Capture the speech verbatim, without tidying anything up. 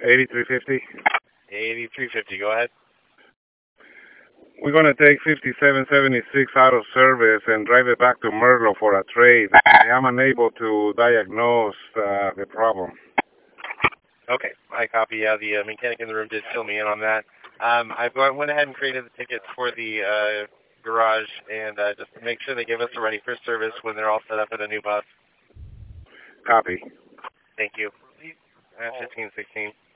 eighty-three fifty. eighty-three fifty, go ahead. We're going to take fifty-seven seventy-six out of service and drive it back to Merlo for a trade. I am unable to diagnose uh, the problem. Okay, I copy. Yeah, the uh, mechanic in the room did fill me in on that. Um, I went ahead and created the tickets for the uh, garage, and uh, just make sure they give us a ready for service when they're all set up at a new bus. Copy. Thank you. Uh, fifteen sixteen.